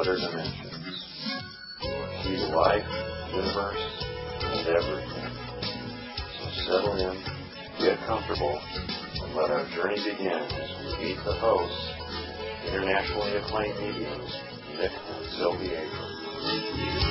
other dimensions. Key to life, universe, and everything. So settle in, get comfortable, and let our journey begin as we meet the hosts, internationally acclaimed mediums, Nick and Sylvie Avery.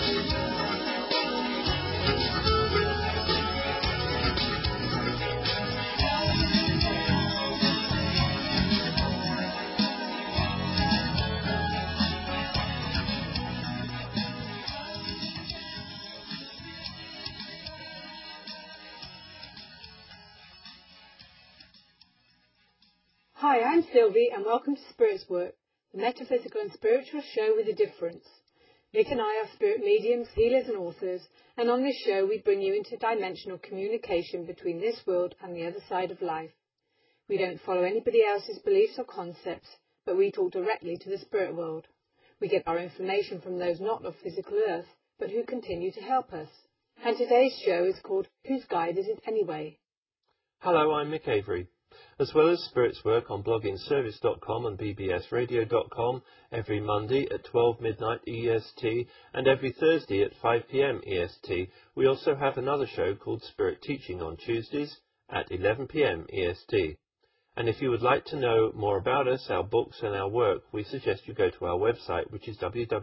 Hi, I'm Sylvie and welcome to Spirits Work, the metaphysical and spiritual show with a difference. Nick and I are spirit mediums, healers and authors, and on this show we bring you interdimensional communication between this world and the other side of life. We don't follow anybody else's beliefs or concepts, but we talk directly to the spirit world. We get our information from those not of physical earth, but who continue to help us. And today's show is called Whose Guide Is It Anyway? Hello, I'm Mick Avery. As well as Spirits Work on bloggingservice.com and bbsradio.com every Monday at 12 midnight EST and every Thursday at 5 p.m. EST, we also have another show called Spirit Teaching on Tuesdays at 11 p.m. EST. And if you would like to know more about us, our books and our work, we suggest you go to our website, which is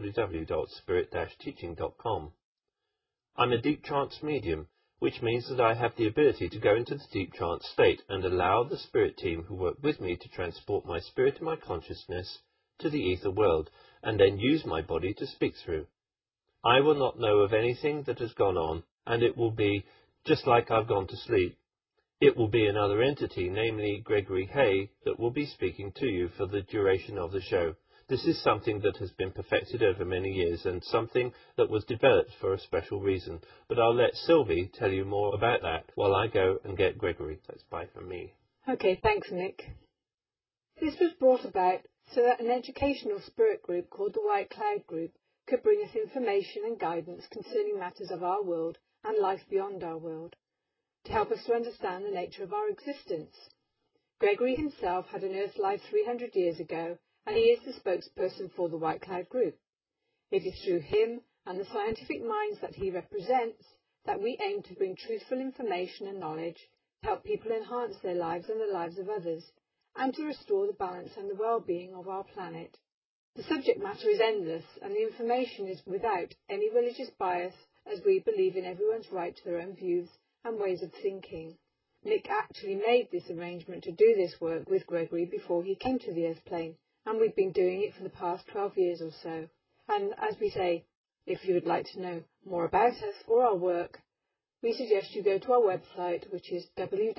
www.spirit-teaching.com. I'm a deep trance medium, which means that I have the ability to go into the deep trance state and allow the spirit team who work with me to transport my spirit and my consciousness to the ether world, and then use my body to speak through. I will not know of anything that has gone on, and it will be just like I've gone to sleep. It will be another entity, namely Gregory Hay, that will be speaking to you for the duration of the show. This is something that has been perfected over many years and something that was developed for a special reason. But I'll let Sylvie tell you more about that while I go and get Gregory. That's bye from me. Okay, thanks, Nick. This was brought about so that an educational spirit group called the White Cloud Group could bring us information and guidance concerning matters of our world and life beyond our world, to help us to understand the nature of our existence. Gregory himself had an Earth life 300 years ago, and he is the spokesperson for the White Cloud Group. It is through him and the scientific minds that he represents that we aim to bring truthful information and knowledge to help people enhance their lives and the lives of others, and to restore the balance and the well-being of our planet. The subject matter is endless, and the information is without any religious bias, as we believe in everyone's right to their own views and ways of thinking. Nick actually made this arrangement to do this work with Gregory before he came to the Earth plane, and we've been doing it for the past 12 years or so. And as we say, if you would like to know more about us or our work, we suggest you go to our website, which is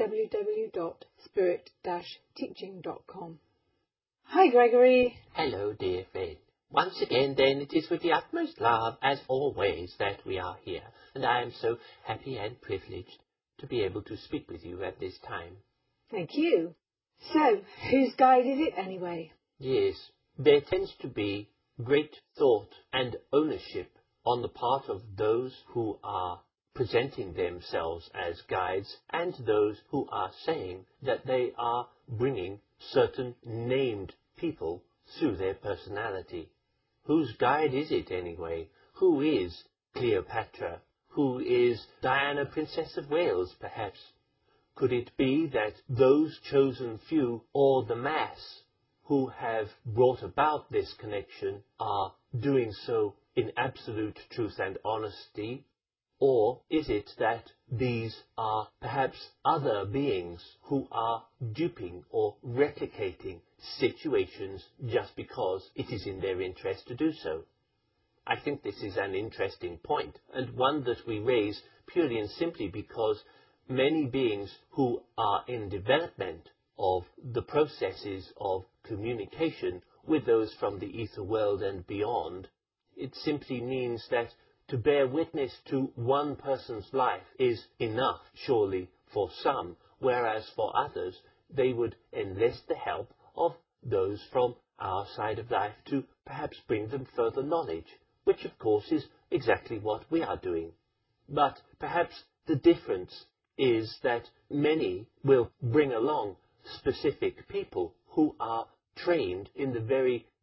www.spirit-teaching.com. Hi, Gregory. Hello, dear friend. Once again, then, it is with the utmost love, as always, that we are here, and I am so happy and privileged to be able to speak with you at this time. Thank you. So, whose guide is it anyway? Yes, there tends to be great thought and ownership on the part of those who are presenting themselves as guides and those who are saying that they are bringing certain named people through their personality. Whose guide is it anyway? Who is Cleopatra? Who is Diana, Princess of Wales, perhaps? Could it be that those chosen few, or the mass, who have brought about this connection are doing so in absolute truth and honesty? Or is it that these are perhaps other beings who are duping or replicating situations just because it is in their interest to do so? I think this is an interesting point, and one that we raise purely and simply because many beings who are in development of the processes of communication with those from the ether world and beyond, it simply means that to bear witness to one person's life is enough, surely, for some, whereas for others, they would enlist the help of those from our side of life to perhaps bring them further knowledge, which of course is exactly what we are doing. But perhaps the difference is that many will bring along specific people who are trained in the very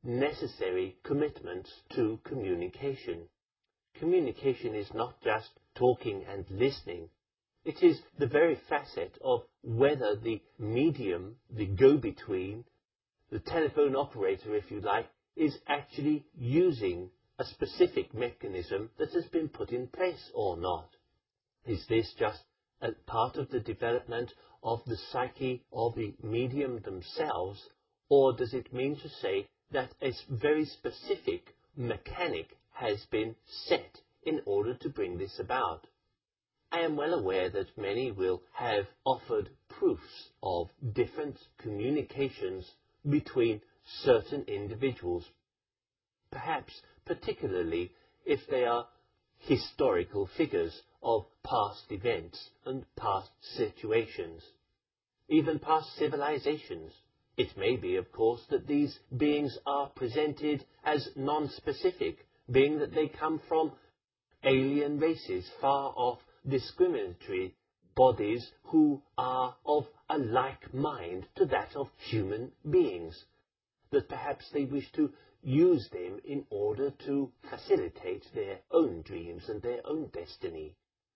necessary commitments to communication. Communication is not just talking and listening. It is the very facet of whether the medium, the go-between, the telephone operator, if you like, is actually using a specific mechanism that has been put in place or not. Is this just a part of the development of the psyche of the medium themselves, or does it mean to say that a very specific mechanic has been set in order to bring this about? I am well aware that many will have offered proofs of different communications between certain individuals, perhaps particularly if they are historical figures of past events and past situations, even past civilizations. It may be, of course, that these beings are presented as non-specific, being that they come from alien races, far off discriminatory bodies who are of a like mind to that of human beings, that perhaps they wish to use them in order to facilitate their own dreams and their own destiny.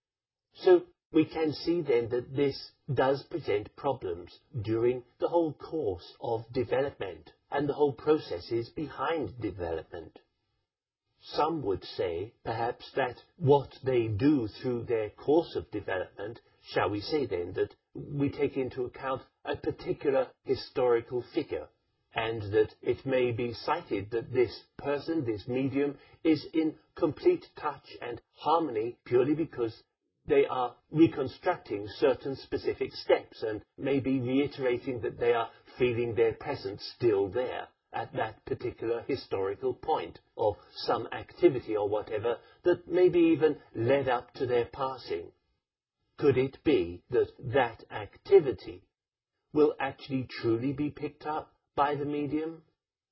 So we can see then that this does present problems during the whole course of development and the whole processes behind development. Some would say, perhaps, that what they do through their course of development, shall we say then that we take into account a particular historical figure, and that it may be cited that this person, this medium, is in complete touch and harmony purely because they are reconstructing certain specific steps and maybe reiterating that they are feeling their presence still there at that particular historical point of some activity or whatever that maybe even led up to their passing. Could it be that that activity will actually truly be picked up by the medium?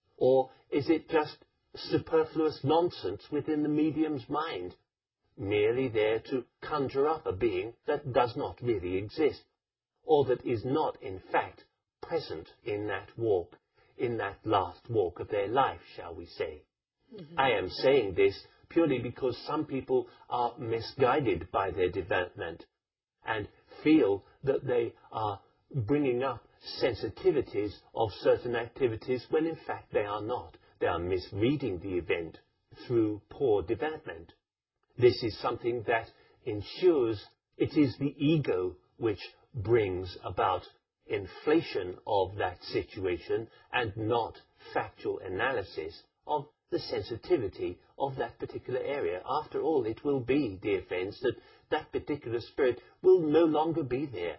Or is it just superfluous nonsense within the medium's mind, merely there to conjure up a being that does not really exist, or that is not in fact present in that walk, in that last walk of their life, shall we say? Mm-hmm. I am saying this purely because some people are misguided by their development and feel that they are bringing up sensitivities of certain activities when in fact they are not. They are misreading the event through poor development. This is something that ensures it is the ego which brings about inflation of that situation and not factual analysis of the sensitivity of that particular area. After all, it will be, dear friends, that that particular spirit will no longer be there.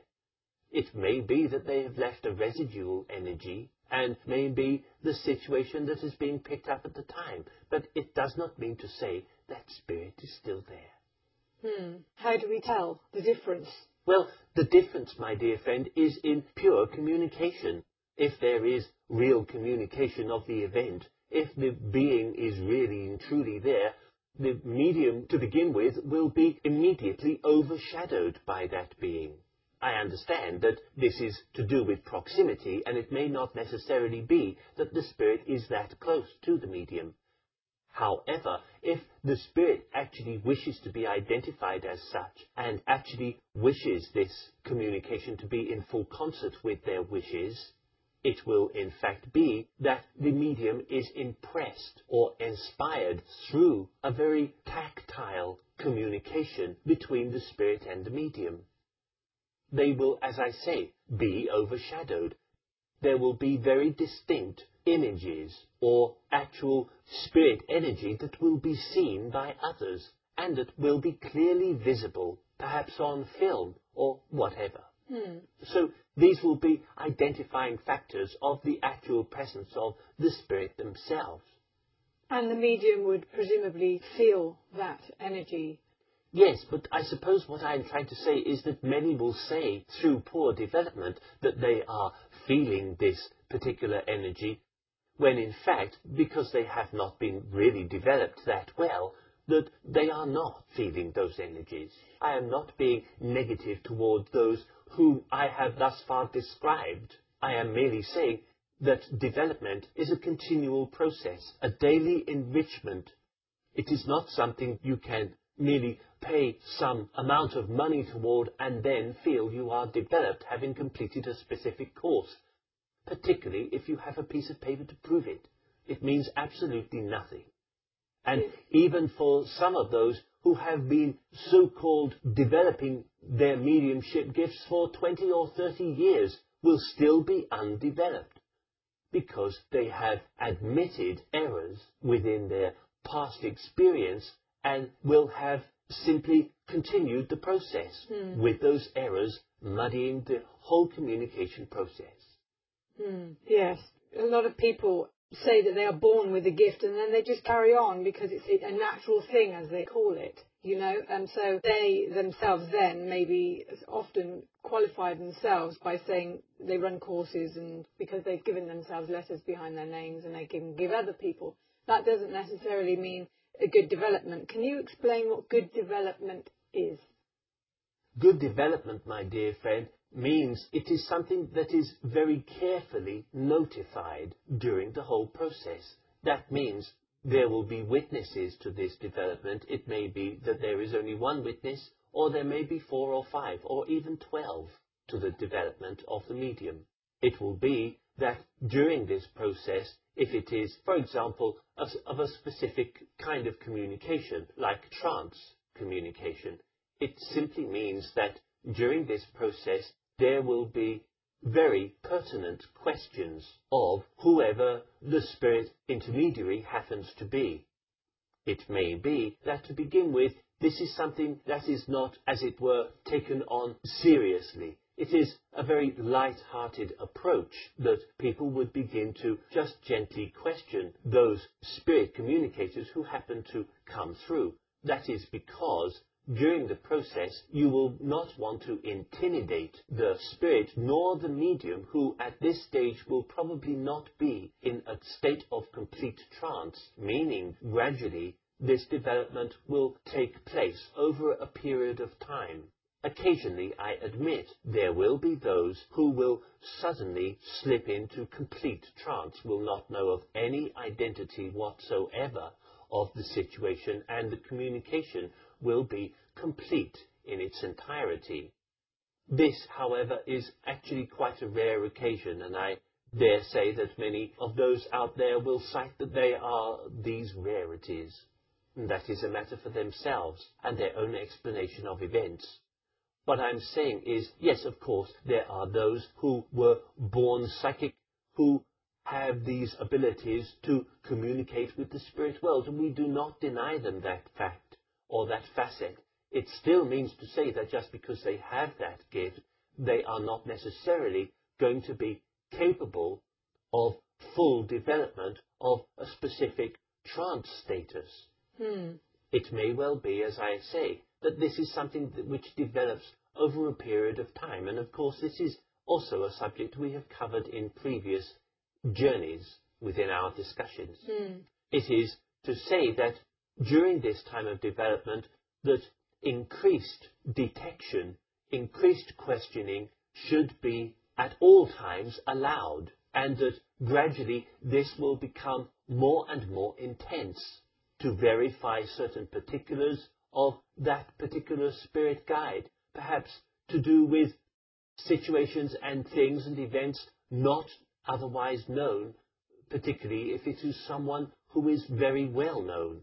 It may be that they have left a residual energy and may be the situation that is being picked up at the time, but it does not mean to say that spirit is still there. How do we tell the difference? Well, the difference, my dear friend, is in pure communication. If there is real communication of the event, if the being is really and truly there, the medium, to begin with, will be immediately overshadowed by that being. I understand that this is to do with proximity, and it may not necessarily be that the spirit is that close to the medium. However, if the spirit actually wishes to be identified as such, and actually wishes this communication to be in full concert with their wishes, it will in fact be that the medium is impressed or inspired through a very tactile communication between the spirit and the medium. They will, as I say, be overshadowed. There will be very distinct images or actual spirit energy that will be seen by others and that will be clearly visible, perhaps on film or whatever. So these will be identifying factors of the actual presence of the spirit themselves. And the medium would presumably feel that energy. Yes, but I suppose what I'm trying to say is that many will say through poor development that they are feeling this particular energy, when in fact, because they have not been really developed that well, that they are not feeling those energies. I am not being negative towards those whom I have thus far described. I am merely saying that development is a continual process, a daily enrichment. It is not something you can merely pay some amount of money toward and then feel you are developed, having completed a specific course, particularly if you have a piece of paper to prove it. It means absolutely nothing. And even for some of those who have been so-called developing their mediumship gifts for 20 or 30 years will still be undeveloped, because they have admitted errors within their past experience and will have simply continued the process with those errors muddying the whole communication process. Yes. A lot of people say that they are born with a gift and then they just carry on because it's a natural thing, as they call it, you know, and so they themselves then maybe often qualify themselves by saying they run courses and because they've given themselves letters behind their names and they can give other people. That doesn't necessarily mean a good development. Can you explain what good development is? Good development, my dear friend, means it is something that is very carefully notified during the whole process. That means there will be witnesses to this development. It may be that there is only one witness, or there may be 4 or 5 or even 12 to the development of the medium. It will be that during this process, if it is, for example, of a specific kind of communication, like trance communication, it simply means that during this process there will be very pertinent questions of whoever the spirit intermediary happens to be. It may be that to begin with, this is something that is not, as it were, taken on seriously. It is a very light-hearted approach that people would begin to just gently question those spirit communicators who happen to come through. That is because during the process, you will not want to intimidate the spirit nor the medium, who at this stage will probably not be in a state of complete trance, meaning gradually this development will take place over a period of time. Occasionally, I admit, there will be those who will suddenly slip into complete trance, will not know of any identity whatsoever of the situation, and the communication will be complete in its entirety. This, however, is actually quite a rare occasion, and I dare say that many of those out there will cite that they are these rarities. And that is a matter for themselves and their own explanation of events. What I'm saying is, yes, of course, there are those who were born psychic, who have these abilities to communicate with the spirit world, and we do not deny them that fact or that facet. It still means to say that just because they have that gift, they are not necessarily going to be capable of full development of a specific trance status. It may well be, as I say, that this is something which develops over a period of time, and of course this is also a subject we have covered in previous journeys within our discussions. It is to say that during this time of development that increased detection, increased questioning should be at all times allowed, and that gradually this will become more and more intense to verify certain particulars of that particular spirit guide, perhaps to do with situations and things and events not otherwise known, particularly if it is someone who is very well known.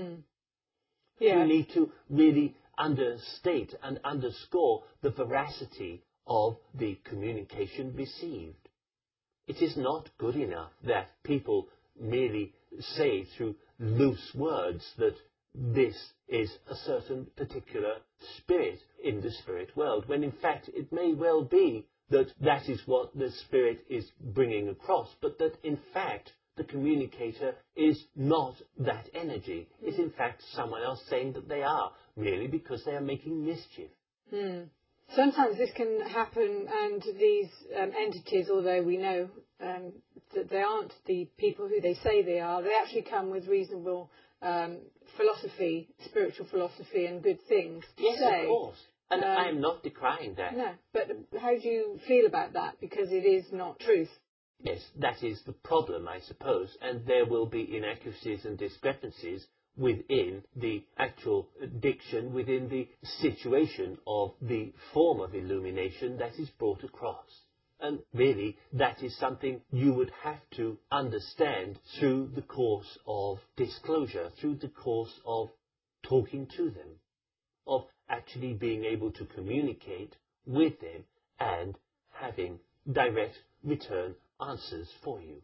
You need to really understate and underscore the veracity of the communication received. It is not good enough that people merely say through loose words that this is a certain particular spirit in the spirit world, when in fact it may well be that that is what the spirit is bringing across, but that in fact the communicator is not that energy. It's in fact someone else saying that they are, merely because they are making mischief. Sometimes this can happen, and these entities, although we know that they aren't the people who they say they are, they actually come with reasonable philosophy, spiritual philosophy and good things to yes, say. Of course. And I'm not decrying that. No, but how do you feel about that? Because it is not truth. Yes, that is the problem, I suppose, and there will be inaccuracies and discrepancies within the actual diction, within the situation of the form of illumination that is brought across. And really, that is something you would have to understand through the course of disclosure, through the course of talking to them, of actually being able to communicate with them and having direct return answers for you.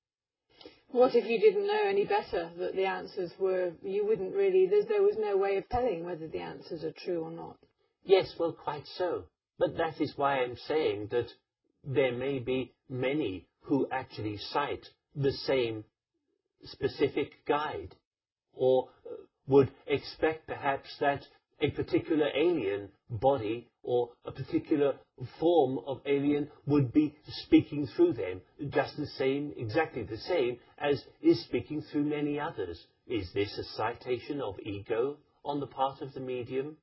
What if you didn't know any better that the answers were, you wouldn't really, there was no way of telling whether the answers are true or not? Yes, well, quite so. But that is why I'm saying that there may be many who actually cite the same specific guide, or would expect perhaps that a particular alien body or a particular form of alien would be speaking through them just the same, exactly the same as is speaking through many others. Is this a citation of ego on the part of the medium?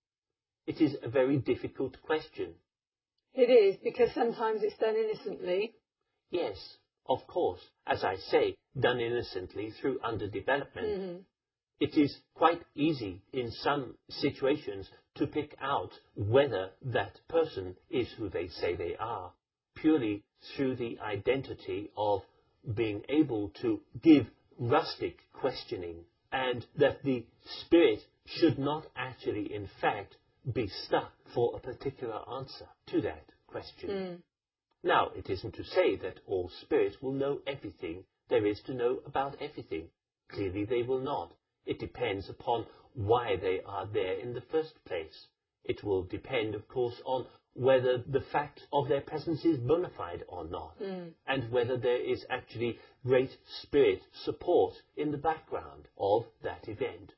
It is a very difficult question. It is, because sometimes it's done innocently. Yes, of course, as I say, done innocently through underdevelopment. Mm-hmm. It is quite easy in some situations to pick out whether that person is who they say they are, purely through the identity of being able to give rustic questioning, and that the spirit should not actually, in fact, be stuck for a particular answer to that question. Mm. Now, it isn't to say that all spirits will know everything there is to know about everything. Clearly they will not. It depends upon why they are there in the first place. It will depend, of course, on whether the fact of their presence is bona fide or not, and whether there is actually great spirit support in the background of that event.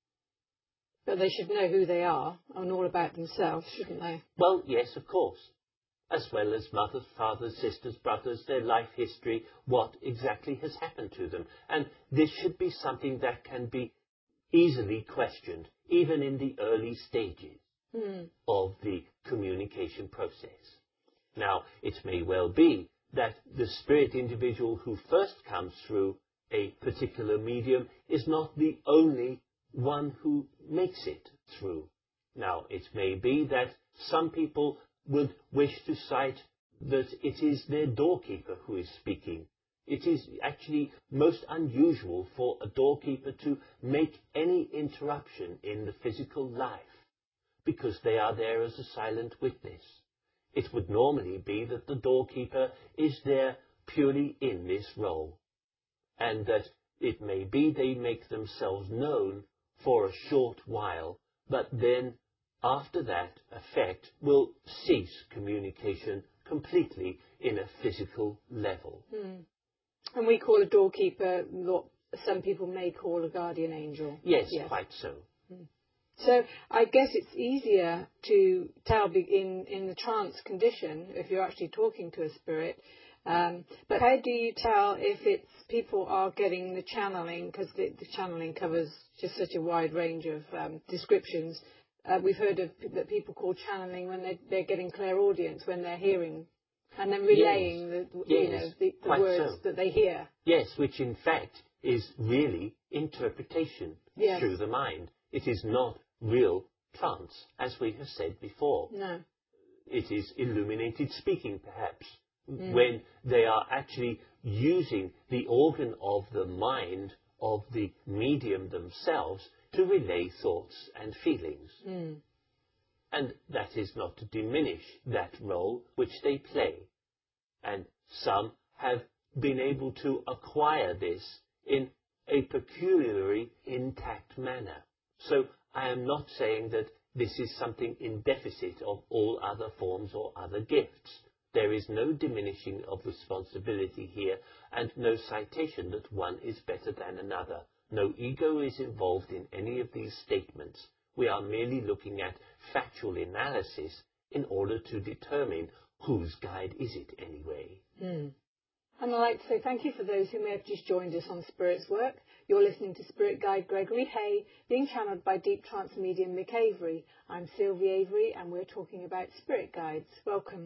But they should know who they are and all about themselves, shouldn't they? Well, yes, of course. As well as mothers, fathers, sisters, brothers, their life history, what exactly has happened to them. And this should be something that can be easily questioned, even in the early stages of the communication process. Now, it may well be that the spirit individual who first comes through a particular medium is not the only one who makes it through. Now, it may be that some people would wish to cite that it is their doorkeeper who is speaking. It is actually most unusual for a doorkeeper to make any interruption in the physical life, because they are there as a silent witness. It would normally be that the doorkeeper is there purely in this role, and that it may be they make themselves known for a short while, but then after that effect will cease communication completely in a physical level. And we call a doorkeeper what some people may call a guardian angel. Yes, quite so. So I guess it's easier to tell in the trance condition if you're actually talking to a spirit. But how do you tell if it's people are getting the channeling, because the channeling covers just such a wide range of descriptions. We've heard of that people call channeling when they're getting clairaudience, when they're hearing and then relaying the words that they hear. Yes, which in fact is really interpretation through the mind. It is not real trance, as we have said before. No. It is illuminated speaking, perhaps, when they are actually using the organ of the mind of the medium themselves to relay thoughts and feelings. And that is not to diminish that role which they play. And some have been able to acquire this in a peculiarly intact manner. So I am not saying that this is something in deficit of all other forms or other gifts. There is no diminishing of responsibility here, and no citation that one is better than another. No ego is involved in any of these statements. We are merely looking at factual analysis in order to determine whose guide is it anyway. And I'd like to say thank you for those who may have just joined us on Spirit's Work. You're listening to Spirit Guide Gregory Hay, being channeled by Deep Trance medium Mick Avery. I'm Sylvie Avery, and we're talking about spirit guides. Welcome.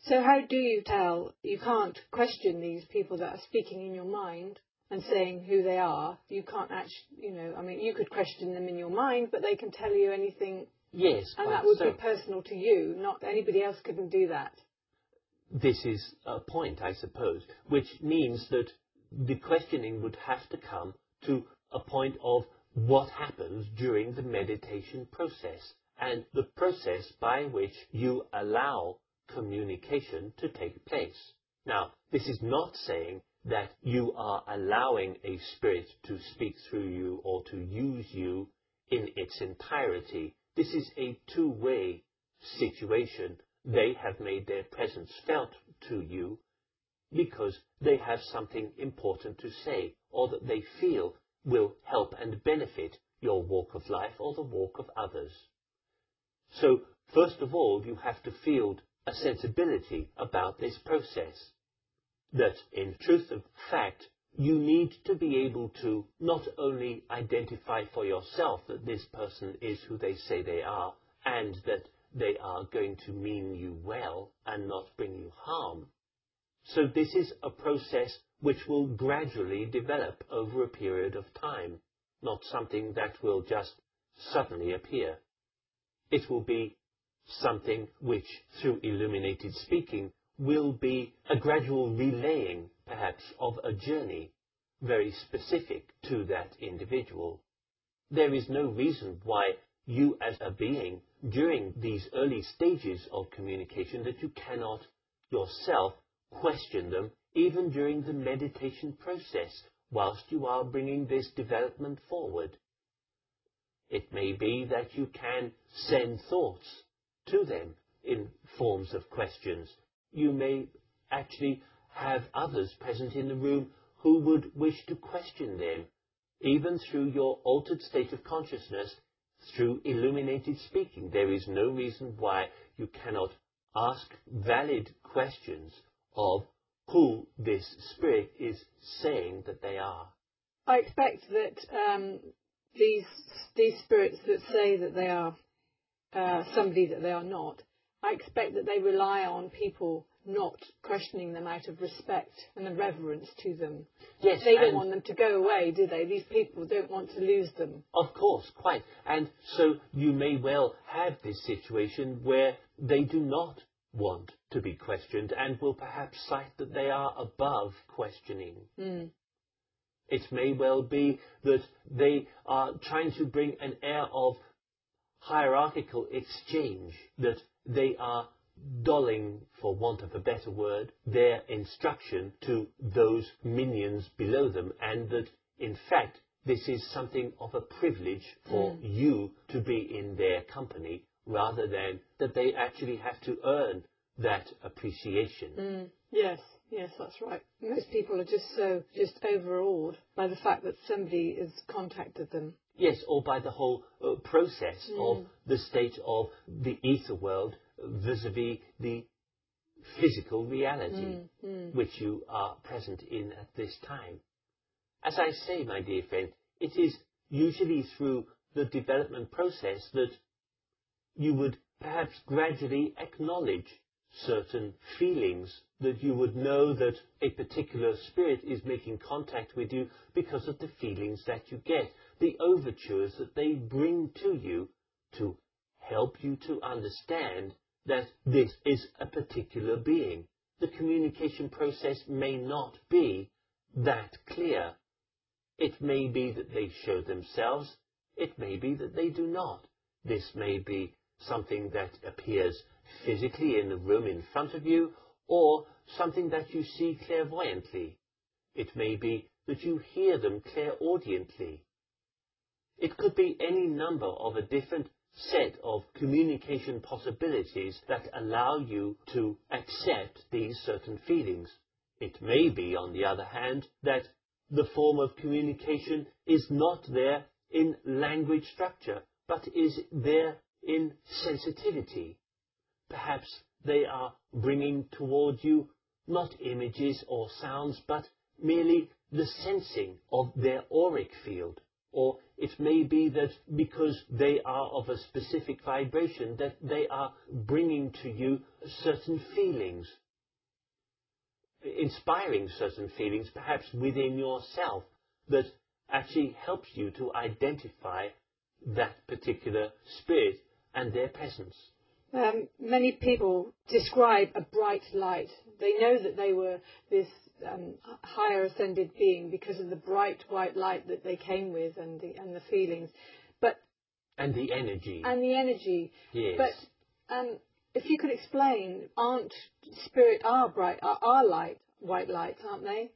So how do you tell? You can't question these people that are speaking in your mind and saying who they are. You can't actually, you could question them in your mind, but they can tell you anything. Yes. And that would be personal to you, not anybody else couldn't do that. This is a point, I suppose, which means that the questioning would have to come to a point of what happens during the meditation process and the process by which you allow communication to take place. Now, this is not saying that you are allowing a spirit to speak through you or to use you in its entirety. This is a two-way situation. They have made their presence felt to you because they have something important to say or that they feel will help and benefit your walk of life or the walk of others. So, first of all, you have to field a sensibility about this process. That, in truth of fact, you need to be able to not only identify for yourself that this person is who they say they are and that they are going to mean you well and not bring you harm. So this is a process which will gradually develop over a period of time, not something that will just suddenly appear. It will be something which, through illuminated speaking, will be a gradual relaying, perhaps, of a journey very specific to that individual. There is no reason why you as a being, during these early stages of communication, that you cannot yourself question them, even during the meditation process, whilst you are bringing this development forward. It may be that you can send thoughts to them in forms of questions. You may actually have others present in the room who would wish to question them, even through your altered state of consciousness, through illuminated speaking. There is no reason why you cannot ask valid questions of who this spirit is saying that they are. I expect that these spirits that say that they are somebody that they are not, I expect that they rely on people not questioning them out of respect and a reverence to them. Yes, they don't want them to go away, do they? These people don't want to lose them. Of course, quite. And so you may well have this situation where they do not want to be questioned and will perhaps cite that they are above questioning. Mm. It may well be that they are trying to bring an air of hierarchical exchange, that they are dulling, for want of a better word, their instruction to those minions below them, and that, in fact, this is something of a privilege for you to be in their company, rather than that they actually have to earn that appreciation. Yes, that's right. Most people are just overawed by the fact that somebody has contacted them. Yes, or by the whole process of the state of the ether world vis-a-vis the physical reality which you are present in at this time. As I say, my dear friend, it is usually through the development process that you would perhaps gradually acknowledge certain feelings, that you would know that a particular spirit is making contact with you because of the feelings that you get, the overtures that they bring to you to help you to understand that this is a particular being. The communication process may not be that clear. It may be that they show themselves. It may be that they do not. This may be something that appears physically in the room in front of you, or something that you see clairvoyantly. It may be that you hear them clairaudiently. It could be any number of a different set of communication possibilities that allow you to accept these certain feelings. It may be, on the other hand, that the form of communication is not there in language structure, but is there in sensitivity. Perhaps they are bringing towards you not images or sounds, but merely the sensing of their auric field, or it may be that because they are of a specific vibration, that they are bringing to you certain feelings, inspiring certain feelings, perhaps within yourself, that actually helps you to identify that particular spirit and their presence. Many people describe a bright light. They know that they were this higher ascended being because of the bright white light that they came with and the feelings, And the energy. Yes. But if you could explain, aren't spirit are white light, aren't they?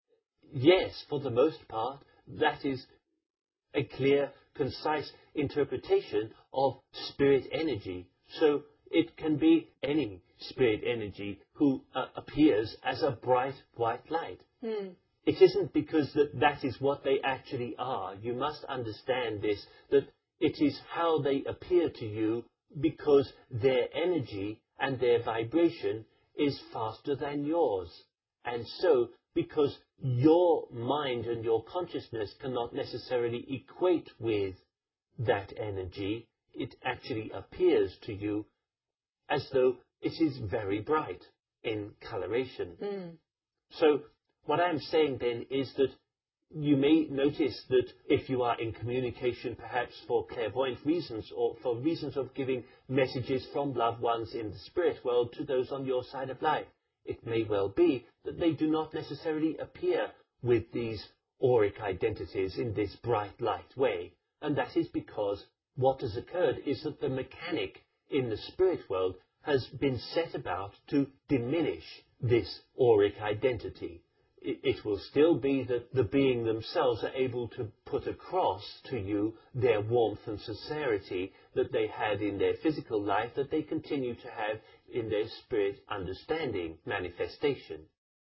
Yes, for the most part, that is a clear, concise interpretation of spirit energy. So it can be any spirit energy who appears as a bright white light. It isn't because that is what they actually are. You must understand this, that it is how they appear to you because their energy and their vibration is faster than yours. And so, because your mind and your consciousness cannot necessarily equate with that energy, it actually appears to you as though it is very bright in coloration. So what I'm saying then is that you may notice that if you are in communication perhaps for clairvoyant reasons or for reasons of giving messages from loved ones in the spirit world to those on your side of life, it may well be that they do not necessarily appear with these auric identities in this bright light way. And that is because what has occurred is that the mechanic in the spirit world has been set about to diminish this auric identity. It will still be that the being themselves are able to put across to you their warmth and sincerity that they had in their physical life, that they continue to have in their spirit understanding manifestation.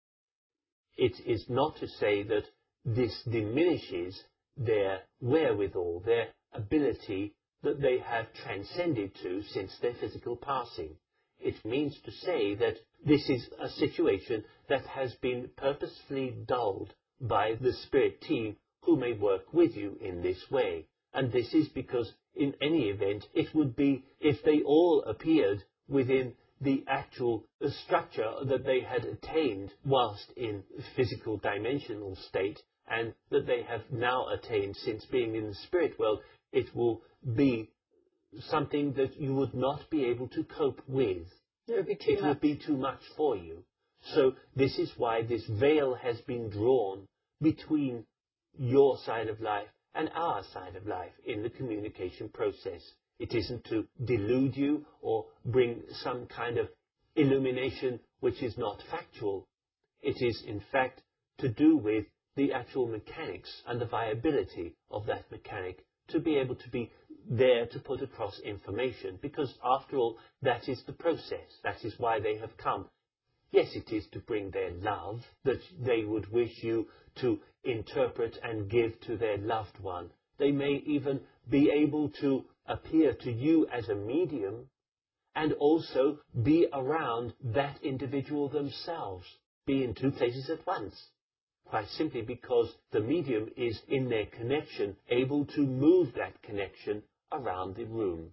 It is not to say that this diminishes their wherewithal, their ability that they have transcended to since their physical passing. It means to say that this is a situation that has been purposefully dulled by the spirit team who may work with you in this way. And this is because in any event it would be if they all appeared within the actual structure that they had attained whilst in physical dimensional state, and that they have now attained since being in the spirit world, it will be something that you would not be able to cope with. It would be too much for you. So this is why this veil has been drawn between your side of life and our side of life in the communication process. It isn't to delude you or bring some kind of illumination which is not factual. It is, in fact, to do with the actual mechanics and the viability of that mechanic to be able to be there to put across information, because after all, that is the process. That is why they have come. Yes, it is to bring their love that they would wish you to interpret and give to their loved one. They may even be able to appear to you as a medium and also be around that individual themselves, be in two places at once. Quite simply because the medium is in their connection able to move that connection around the room.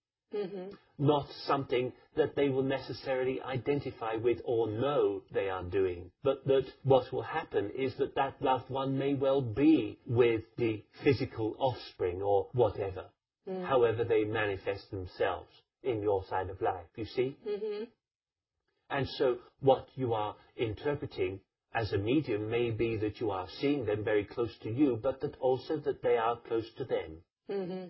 Not something that they will necessarily identify with or know they are doing, but that what will happen is that that loved one may well be with the physical offspring or whatever, however they manifest themselves in your side of life, you see? And so what you are interpreting as a medium may be that you are seeing them very close to you, but that also that they are close to them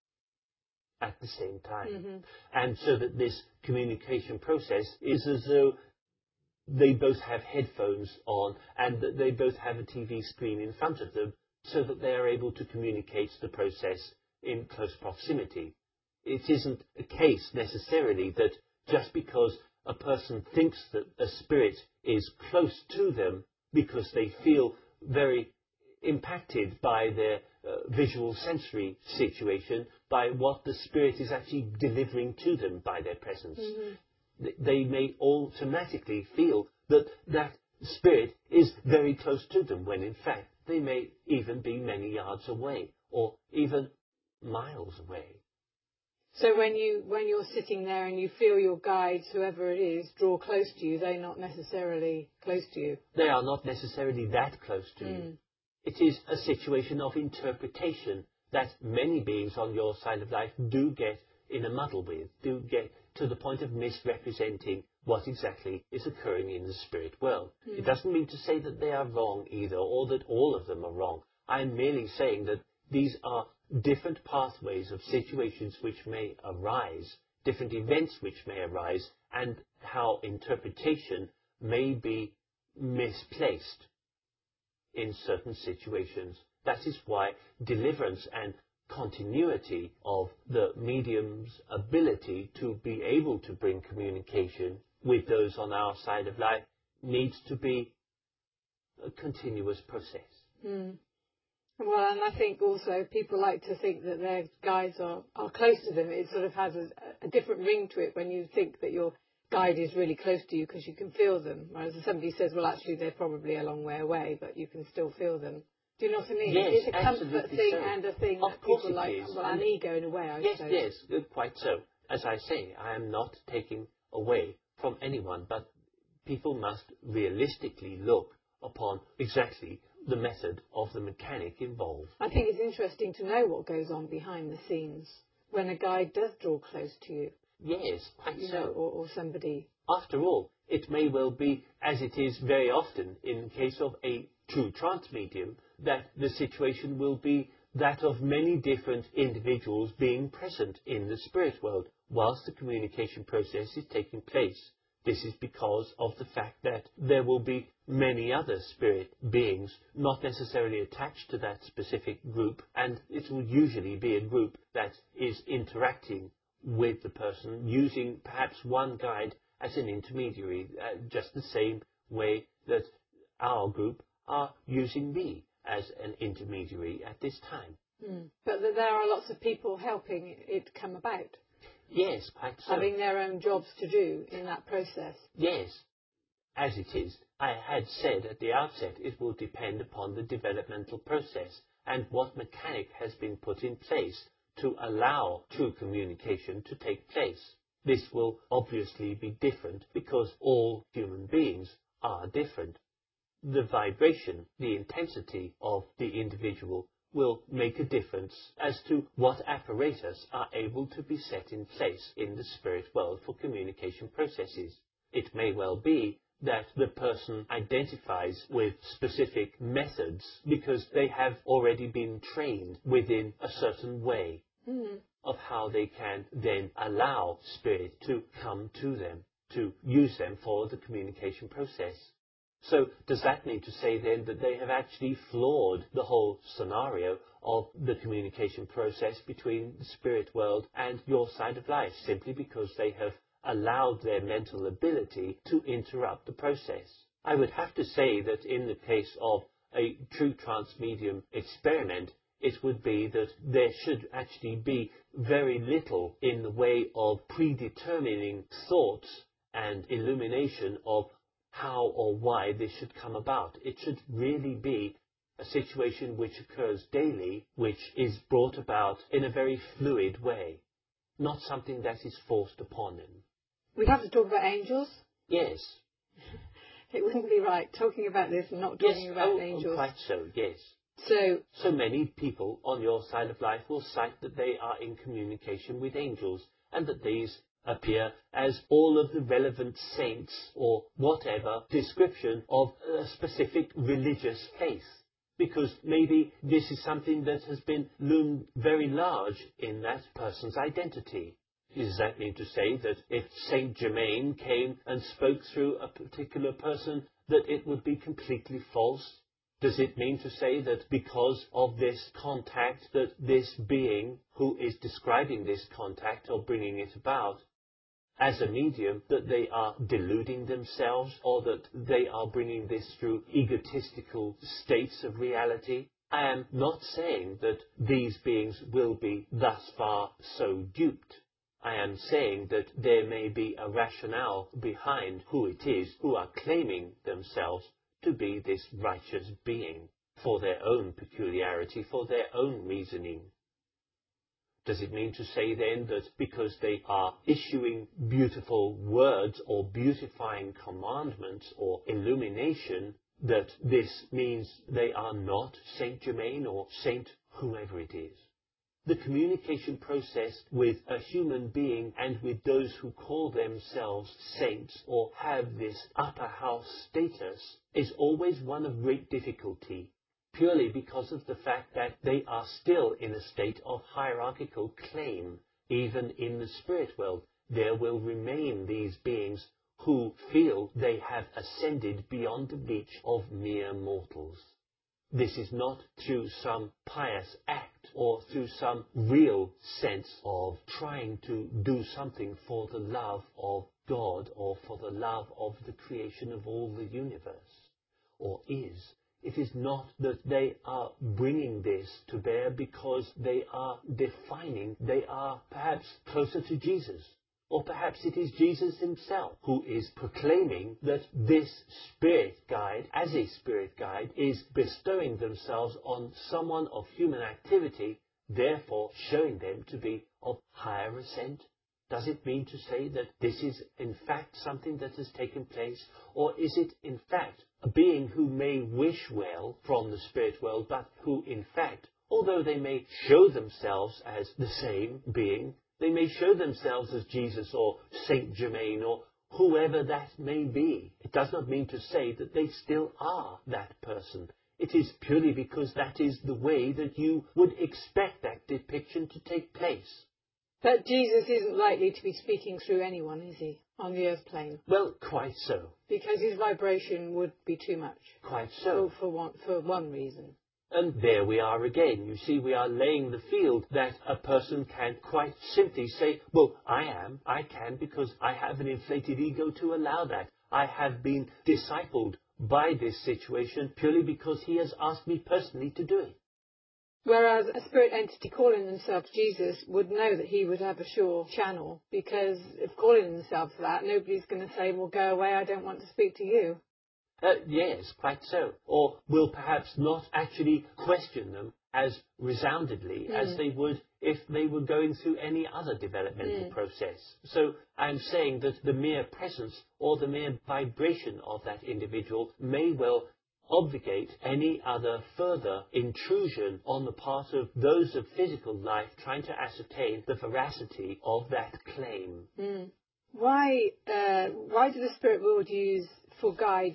at the same time. And so that this communication process is as though they both have headphones on and that they both have a TV screen in front of them, so that they are able to communicate the process in close proximity. It isn't a case necessarily that just because a person thinks that a spirit is close to them because they feel very impacted by their visual sensory situation, by what the spirit is actually delivering to them by their presence. They may automatically feel that that spirit is very close to them, when in fact they may even be many yards away, or even miles away. So when you're sitting there and you feel your guides, whoever it is, draw close to you, they're not necessarily close to you. They are not necessarily that close to you. It is a situation of interpretation that many beings on your side of life do get in a muddle with, do get to the point of misrepresenting what exactly is occurring in the spirit world. It doesn't mean to say that they are wrong either, or that all of them are wrong. I'm merely saying that these are different pathways of situations which may arise, different events which may arise, and how interpretation may be misplaced in certain situations. That is why deliverance and continuity of the medium's ability to be able to bring communication with those on our side of life needs to be a continuous process. Well, and I think also people like to think that their guides are close to them. It sort of has a different ring to it when you think that your guide is really close to you because you can feel them. Whereas if somebody says, well, actually, they're probably a long way away, but you can still feel them. Do you know what I mean? Yes, it's a comfort thing so. And a thing of that course people like, is. well, an ego in a way, I suppose. Yes, quite so. As I say, I am not taking away from anyone, but people must realistically look upon exactly the method of the mechanic involved. I think it's interesting to know what goes on behind the scenes when a guide does draw close to you. Yes, quite so. Or somebody. After all, it may well be, as it is very often in the case of a true trance medium, that the situation will be that of many different individuals being present in the spirit world whilst the communication process is taking place. This is because of the fact that there will be many other spirit beings not necessarily attached to that specific group, and it will usually be a group that is interacting with the person, using perhaps one guide as an intermediary, just the same way that our group are using me as an intermediary at this time. But there are lots of people helping it come about. Yes, quite so. Having their own jobs to do in that process. Yes, as it is. I had said at the outset it will depend upon the developmental process and what mechanic has been put in place to allow true communication to take place. This will obviously be different because all human beings are different. The vibration, the intensity of the individual will make a difference as to what apparatus are able to be set in place in the spirit world for communication processes. It may well be that the person identifies with specific methods because they have already been trained within a certain way of how they can then allow spirit to come to them, to use them for the communication process. So does that mean to say then that they have actually flawed the whole scenario of the communication process between the spirit world and your side of life, simply because they have allowed their mental ability to interrupt the process? I would have to say that in the case of a true trance medium experiment, it would be that there should actually be very little in the way of predetermining thoughts and illumination of how or why this should come about. It should really be a situation which occurs daily, which is brought about in a very fluid way, not something that is forced upon them. We have to talk about angels. Yes. It wouldn't be right talking about this and not talking about angels. Quite so, yes. So many people on your side of life will cite that they are in communication with angels, and that these appear as all of the relevant saints or whatever description of a specific religious faith. Because maybe this is something that has been loomed very large in that person's identity. Does that mean to say that if Saint Germain came and spoke through a particular person, that it would be completely false? Does it mean to say that because of this contact, that this being who is describing this contact or bringing it about as a medium, that they are deluding themselves, or that they are bringing this through egotistical states of reality? I am not saying that these beings will be thus far so duped. I am saying that there may be a rationale behind who it is who are claiming themselves to be this righteous being. for their own peculiarity, for their own reasoning. Does it mean to say then that because they are issuing beautiful words or beautifying commandments or illumination, that this means they are not Saint Germain or Saint whomever it is? The communication process with a human being and with those who call themselves saints or have this upper house status is always one of great difficulty, purely because of the fact that they are still in a state of hierarchical claim. Even in the spirit world, there will remain these beings who feel they have ascended beyond the reach of mere mortals. This is not through some pious act or through some real sense of trying to do something for the love of God or for the love of the creation of all the universe. Or it is not that they are bringing this to bear because they are defining, they are perhaps closer to Jesus. Or perhaps it is Jesus himself who is proclaiming that this spirit guide, as a spirit guide, is bestowing themselves on someone of human activity, therefore showing them to be of higher ascent. Does it mean to say that this is in fact something that has taken place? Or is it in fact a being who may wish well from the spirit world, but who in fact, although they may show themselves as the same being, they may show themselves as Jesus or Saint Germain or whoever that may be, it does not mean to say that they still are that person. It is purely because that is the way that you would expect that depiction to take place. But Jesus isn't likely to be speaking through anyone, is he, on the earth plane? Well, quite so. Because his vibration would be too much. Quite so. For one reason. And there we are again. You see, we are laying the field that a person can quite simply say, well, I can because I have an inflated ego to allow that. I have been discipled by this situation purely because he has asked me personally to do it. Whereas a spirit entity calling themselves Jesus would know that he would have a sure channel, because if calling themselves that, nobody's going to say, well, go away, I don't want to speak to you. Yes, quite so. Or will perhaps not actually question them as resoundingly as they would if they were going through any other developmental process. So I'm saying that the mere presence or the mere vibration of that individual may well obligate any other further intrusion on the part of those of physical life trying to ascertain the veracity of that claim. Why do the spirit world use for guides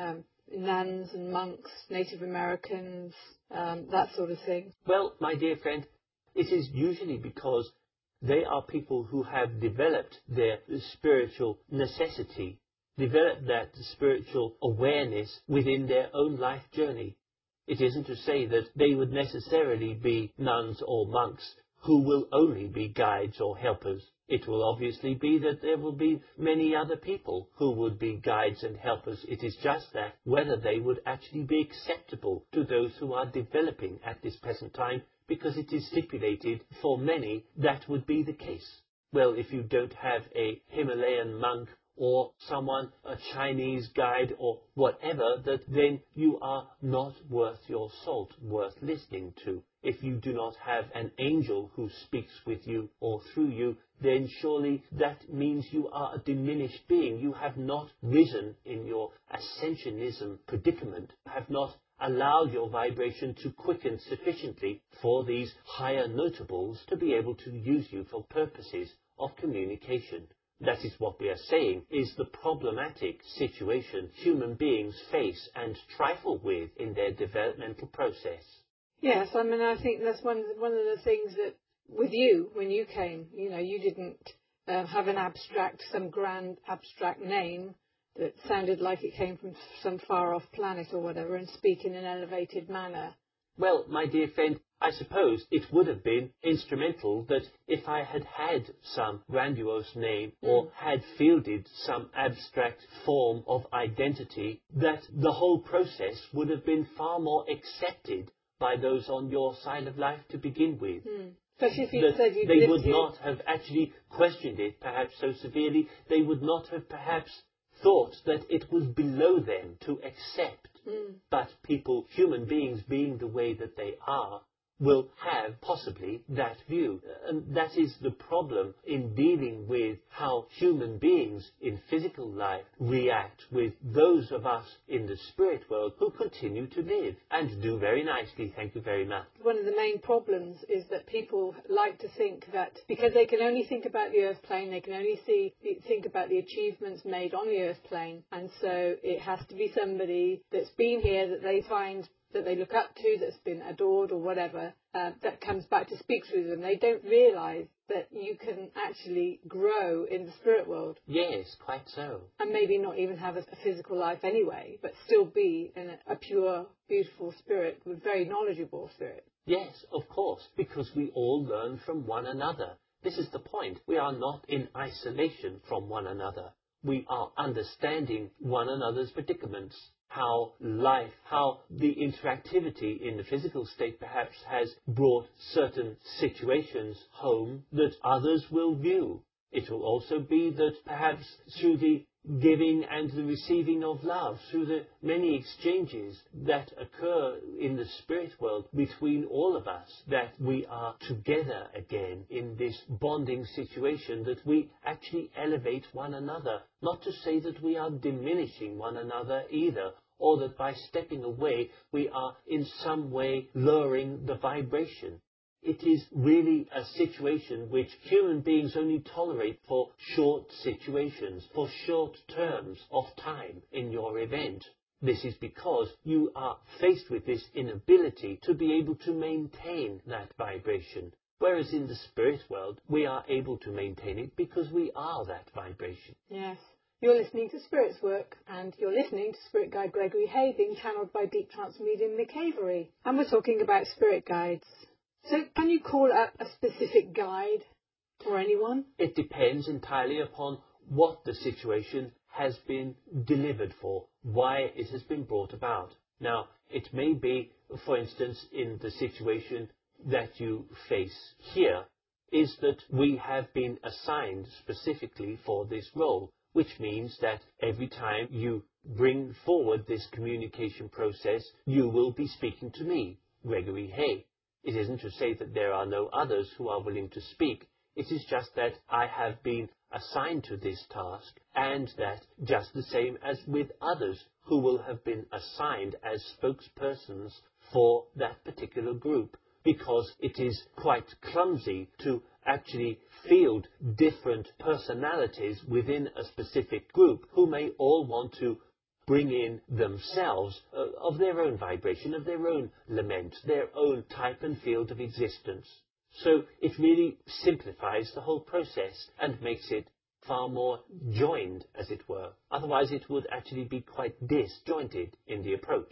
nuns and monks, Native Americans, that sort of thing? Well, my dear friend, it is usually because they are people who have developed their spiritual necessity, developed that spiritual awareness within their own life journey. It isn't to say that they would necessarily be nuns or monks who will only be guides or helpers. It will obviously be that there will be many other people who would be guides and helpers. It is just that whether they would actually be acceptable to those who are developing at this present time, because it is stipulated for many that would be the case. Well, if you don't have a Himalayan monk or someone, a Chinese guide or whatever, that then you are not worth your salt, worth listening to. If you do not have an angel who speaks with you or through you, then surely that means you are a diminished being. You have not risen in your ascensionism predicament, have not allowed your vibration to quicken sufficiently for these higher notables to be able to use you for purposes of communication. That is what we are saying is the problematic situation human beings face and trifle with in their developmental process. Yes, I mean, I think that's one of the things that with you, when you came, you didn't have some grand abstract name that sounded like it came from some far-off planet or whatever and speak in an elevated manner. Well, my dear friend, I suppose it would have been instrumental that if I had had some grandiose name or had fielded some abstract form of identity, that the whole process would have been far more accepted by those on your side of life to begin with. Especially if you said they would not have actually questioned it perhaps so severely. They would not have perhaps thought that it was below them to accept. But people, human beings being the way that they are, will have possibly that view. And that is the problem in dealing with how human beings in physical life react with those of us in the spirit world who continue to live and do very nicely. Thank you very much. One of the main problems is that people like to think that because they can only think about the earth plane, they can only think about the achievements made on the earth plane, and so it has to be somebody that's been here that they find that they look up to, that's been adored or whatever, that comes back to speak through them. They don't realise that you can actually grow in the spirit world. Yes, quite so. And maybe not even have a physical life anyway, but still be in a pure, beautiful spirit, with very knowledgeable spirit. Yes, of course, because we all learn from one another. This is the point. We are not in isolation from one another. We are understanding one another's predicaments. How life, how the interactivity in the physical state perhaps has brought certain situations home that others will view. It will also be that perhaps through the giving and the receiving of love, through the many exchanges that occur in the spirit world between all of us, that we are together again in this bonding situation, that we actually elevate one another. Not to say that we are diminishing one another either, or that by stepping away we are in some way lowering the vibration. It is really a situation which human beings only tolerate for short situations, for short terms of time in your event. This is because you are faced with this inability to be able to maintain that vibration. Whereas in the spirit world, we are able to maintain it because we are that vibration. Yes. You're listening to Spirit's Work, and you're listening to Spirit Guide Gregory Hay, being channeled by Deep Trance Medium Nick Avery. And we're talking about spirit guides. So can you call up a specific guide or anyone? It depends entirely upon what the situation has been delivered for, why it has been brought about. Now, it may be, for instance, in the situation that you face here, is that we have been assigned specifically for this role, which means that every time you bring forward this communication process, you will be speaking to me, Gregory Hay. It isn't to say that there are no others who are willing to speak. It is just that I have been assigned to this task, and that just the same as with others who will have been assigned as spokespersons for that particular group, because it is quite clumsy to actually field different personalities within a specific group who may all want to bring in themselves of their own vibration, of their own lament, their own type and field of existence. So it really simplifies the whole process and makes it far more joined, as it were. Otherwise it would actually be quite disjointed in the approach.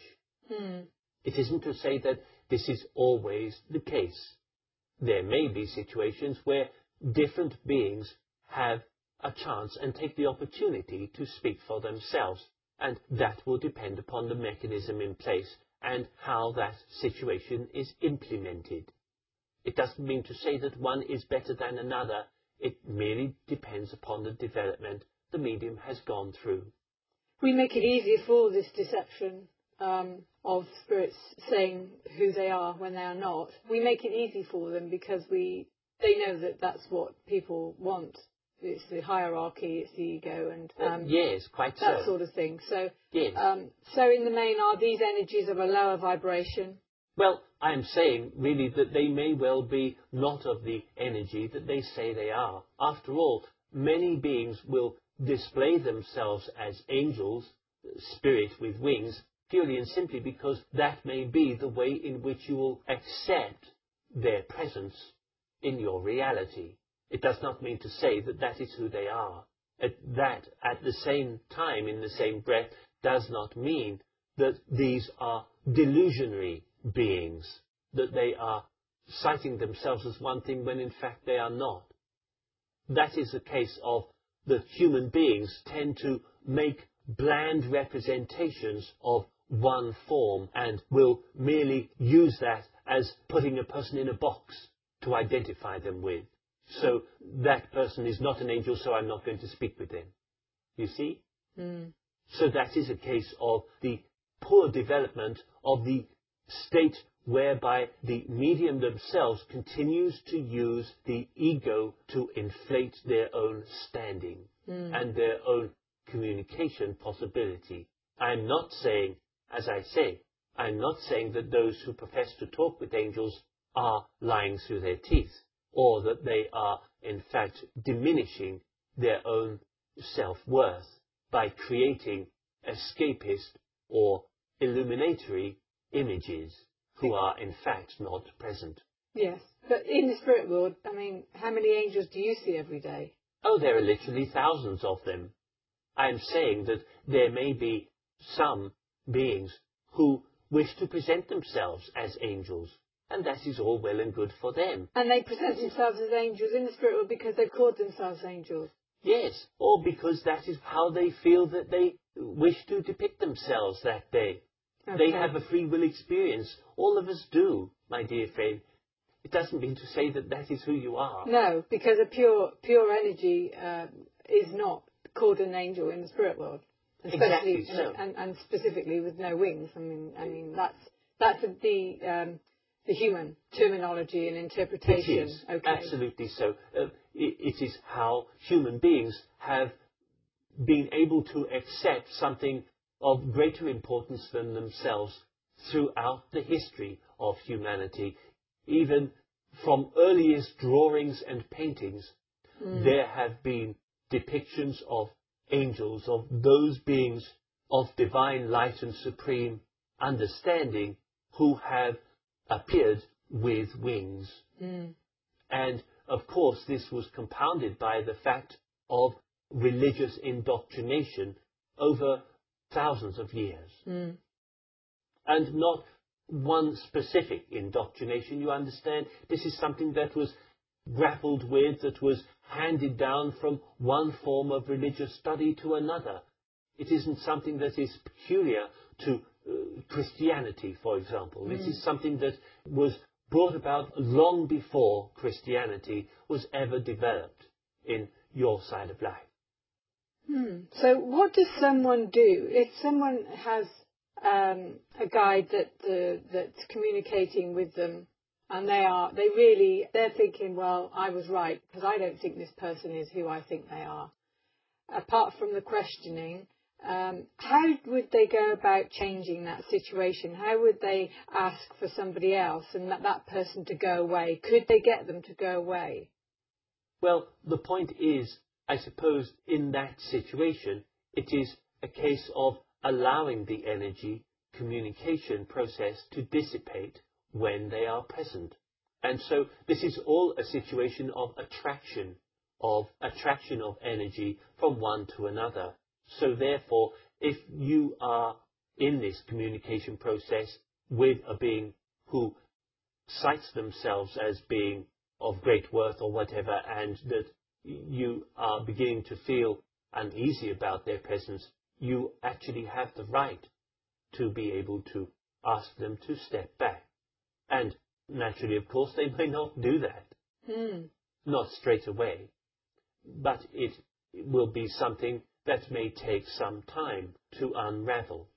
It isn't to say that this is always the case. There may be situations where different beings have a chance and take the opportunity to speak for themselves, and that will depend upon the mechanism in place and how that situation is implemented. It doesn't mean to say that one is better than another. It merely depends upon the development the medium has gone through. We make it easier for this deception of spirits saying who they are when they are not. We make it easy for them because they know that that's what people want. It's the hierarchy, it's the ego, and yes, quite that so. sort of thing. So, yes. So in the main, are these energies of a lower vibration? Well, I am saying really that they may well be not of the energy that they say they are. After all, many beings will display themselves as angels, spirit with wings, purely and simply because that may be the way in which you will accept their presence in your reality. It does not mean to say that that is who they are. That, at the same time, in the same breath, does not mean that these are delusionary beings, that they are citing themselves as one thing when in fact they are not. That is a case of the human beings tend to make bland representations of one form and will merely use that as putting a person in a box to identify them with. So that person is not an angel, so I'm not going to speak with them. You see? So that is a case of the poor development of the state whereby the medium themselves continues to use the ego to inflate their own standing and their own communication possibility. I'm not saying, as I say, I'm not saying that those who profess to talk with angels are lying through their teeth, or that they are, in fact, diminishing their own self-worth by creating escapist or illuminatory images who are, in fact, not present. Yes, but in the spirit world, I mean, how many angels do you see every day? Oh, there are literally thousands of them. I'm saying that there may be some beings who wish to present themselves as angels, and that is all well and good for them. And they present themselves as angels in the spirit world because they've called themselves angels. Yes, or because that is how they feel that they wish to depict themselves that day. Okay. They have a free will experience. All of us do, my dear friend. It doesn't mean to say that that is who you are. No, because a pure energy is not called an angel in the spirit world. Exactly so. And specifically with no wings. I mean that's the human terminology and interpretation. It is, okay. Absolutely so. It is how human beings have been able to accept something of greater importance than themselves throughout the history of humanity. Even from earliest drawings and paintings, there have been depictions of angels, of those beings of divine light and supreme understanding who have appeared with wings. And, of course, this was compounded by the fact of religious indoctrination over thousands of years. And not one specific indoctrination, you understand. This is something that was grappled with, that was handed down from one form of religious study to another. It isn't something that is peculiar to Christianity, for example. It is something that was brought about long before Christianity was ever developed in your side of life. So what does someone do if someone has a guide that's communicating with them, and they're thinking, well, I was right because I don't think this person is who I think they are. Apart from the questioning, how would they go about changing that situation? How would they ask for somebody else and that person to go away? Could they get them to go away? Well, the point is, I suppose, in that situation, it is a case of allowing the energy communication process to dissipate when they are present. And so this is all a situation of attraction of energy from one to another. So therefore, if you are in this communication process with a being who cites themselves as being of great worth or whatever, and that you are beginning to feel uneasy about their presence, you actually have the right to be able to ask them to step back. And naturally, of course, they may not do that. Not straight away. But it will be something that may take some time to unravel.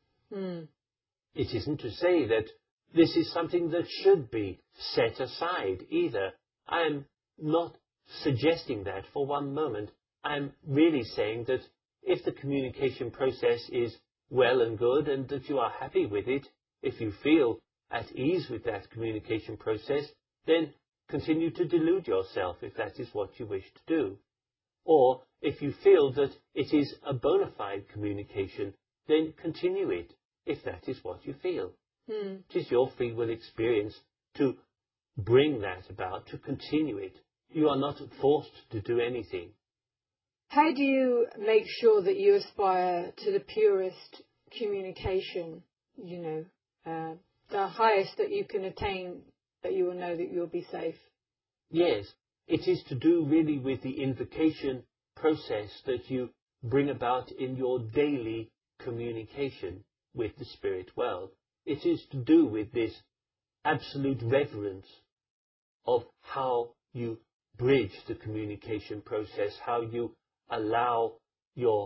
It isn't to say that this is something that should be set aside either. I'm not suggesting that for one moment. I'm really saying that if the communication process is well and good and that you are happy with it, if you feel at ease with that communication process, then continue to delude yourself if that is what you wish to do. Or if you feel that it is a bona fide communication, then continue it if that is what you feel. It is your free will experience to bring that about, to continue it. You are not forced to do anything. How do you make sure that you aspire to the purest communication, the highest that you can attain, that you will know that you'll be safe? Yes, it is to do really with the invocation process that you bring about in your daily communication with the spirit world. It is to do with this absolute reverence of how you bridge the communication process, how you allow your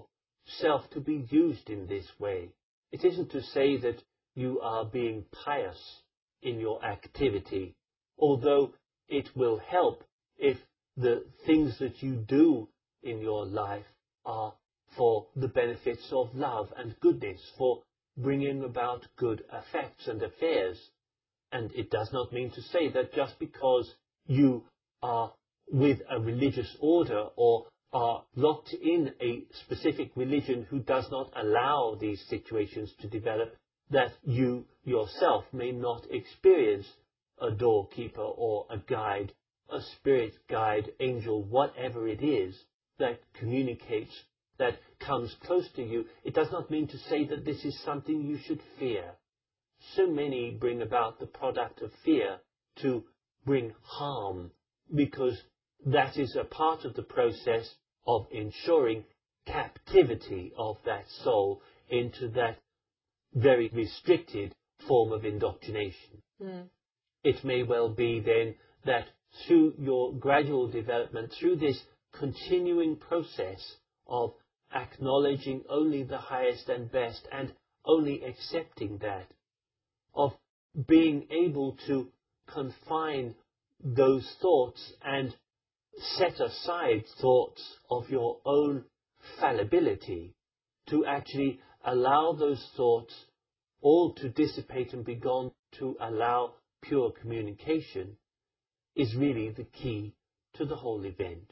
self to be used in this way. It isn't to say that you are being pious in your activity, although it will help if the things that you do in your life are for the benefits of love and goodness, for bringing about good effects and affairs. And it does not mean to say that just because you are with a religious order or are locked in a specific religion who does not allow these situations to develop, that you yourself may not experience a doorkeeper or a guide, a spirit guide, angel, whatever it is that communicates, that comes close to you. It does not mean to say that this is something you should fear. So many bring about the product of fear to bring harm, because that is a part of the process of ensuring captivity of that soul into that very restricted form of indoctrination. It may well be then that through your gradual development, through this continuing process of acknowledging only the highest and best and only accepting that, of being able to confine those thoughts and set aside thoughts of your own fallibility, to actually allow those thoughts all to dissipate and be gone, to allow pure communication, is really the key to the whole event.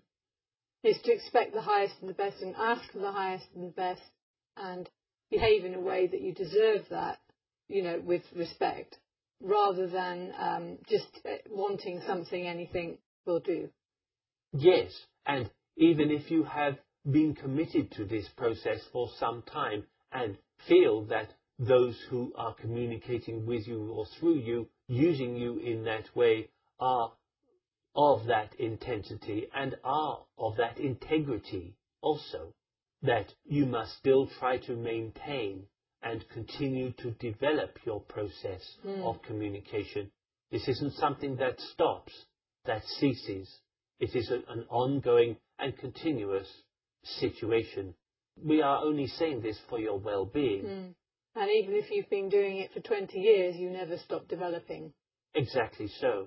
Is to expect the highest and the best and ask for the highest and the best and behave in a way that you deserve that, with respect, rather than just wanting something anything will do. Yes, and even if you have been committed to this process for some time and feel that those who are communicating with you or through you, using you in that way, are of that intensity and are of that integrity also, that you must still try to maintain and continue to develop your process of communication. This isn't something that stops, that ceases. It is an ongoing and continuous situation. We are only saying this for your well-being. And even if you've been doing it for 20 years, you never stop developing. Exactly so.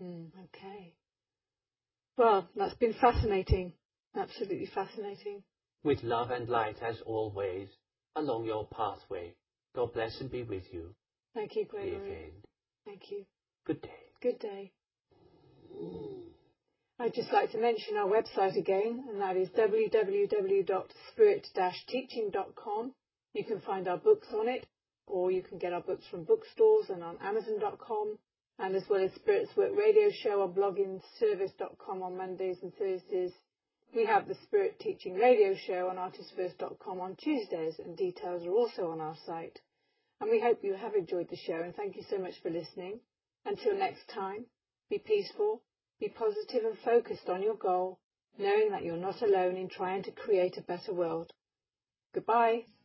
Okay. Well, that's been fascinating. Absolutely fascinating. With love and light, as always, along your pathway. God bless and be with you. Thank you, Gregory. Again. Thank you. Good day. Good day. I'd just like to mention our website again, and that is www.spirit-teaching.com. You can find our books on it, or you can get our books from bookstores and on Amazon.com, and as well as Spirit's Work Radio Show on bloggingservice.com on Mondays and Thursdays. We have the Spirit Teaching Radio Show on artistverse.com on Tuesdays, and details are also on our site. And we hope you have enjoyed the show, and thank you so much for listening. Until next time, be peaceful, be positive and focused on your goal, knowing that you're not alone in trying to create a better world. Goodbye.